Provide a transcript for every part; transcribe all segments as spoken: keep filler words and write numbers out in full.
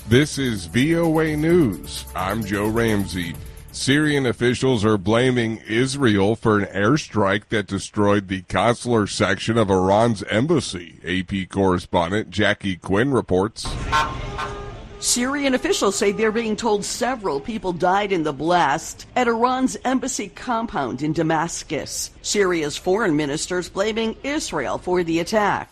This is V O A News. I'm Joe Ramsey. Syrian officials are blaming Israel for an airstrike that destroyed the consular section of Iran's embassy. A P correspondent Jackie Quinn reports. Syrian officials say they're being told several people died in the blast at Iran's embassy compound in Damascus. Syria's foreign minister's blaming Israel for the attack,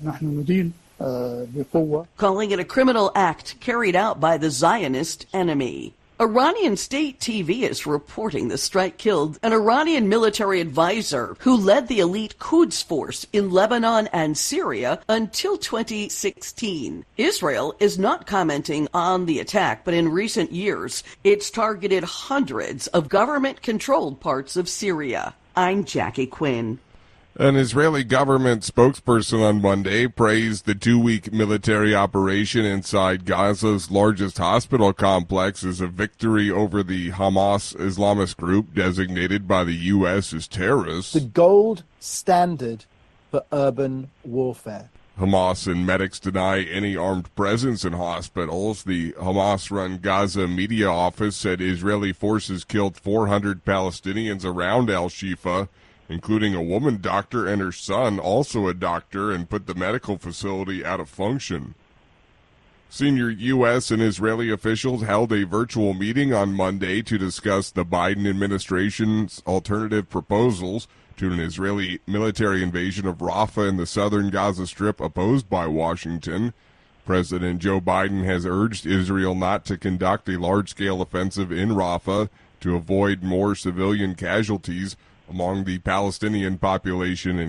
calling it a criminal act carried out by the Zionist enemy. Iranian state T V is reporting the strike killed an Iranian military advisor who led the elite Quds force in Lebanon and Syria until twenty sixteen. Israel is not commenting on the attack, but in recent years, it's targeted hundreds of government-controlled parts of Syria. I'm Jackie Quinn. An Israeli government spokesperson on Monday praised the two-week military operation inside Gaza's largest hospital complex as a victory over the Hamas Islamist group designated by the U S as terrorists. The gold standard for urban warfare. Hamas and medics deny any armed presence in hospitals. The Hamas-run Gaza media office said Israeli forces killed four hundred Palestinians around Al-Shifa, including a woman doctor and her son, also a doctor, and put the medical facility out of function. Senior U S and Israeli officials held a virtual meeting on Monday to discuss the Biden administration's alternative proposals to an Israeli military invasion of Rafah in the southern Gaza Strip opposed by Washington. President Joe Biden has urged Israel not to conduct a large-scale offensive in Rafah to avoid more civilian casualties among the Palestinian population in